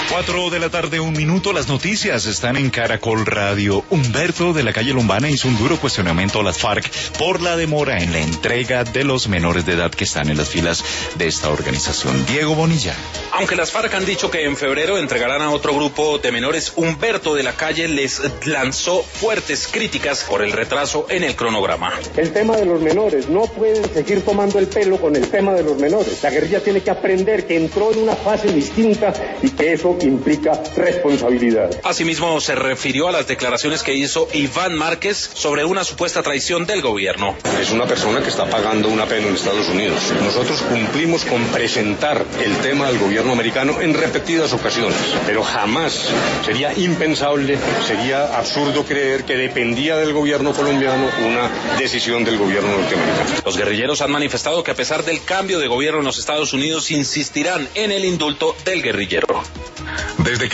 4 de la tarde, 1 minuto. Las noticias están en Caracol Radio. Humberto de la calle Lombana hizo un duro cuestionamiento a las FARC por la demora en la entrega de los menores de edad que están en las filas de esta organización. Diego Bonilla. Aunque las FARC han dicho que en febrero entregarán a otro grupo de menores, Humberto de la calle les lanzó fuertes críticas por el retraso en el cronograma. El tema de los menores, no pueden seguir tomando el pelo con el tema de los menores. La guerrilla tiene que aprender que entró en una fase distinta y que eso implica responsabilidad. Asimismo, se refirió a las declaraciones que hizo Iván Márquez sobre una supuesta traición del gobierno. Es una persona que está pagando una pena en Estados Unidos. Nosotros cumplimos con presentar el tema al gobierno americano en repetidas ocasiones, pero jamás sería impensable, sería absurdo creer que dependía del gobierno colombiano una decisión del gobierno norteamericano. Los guerrilleros han manifestado que a pesar del cambio de gobierno en los Estados Unidos insistirán en el indulto del guerrillero. Desde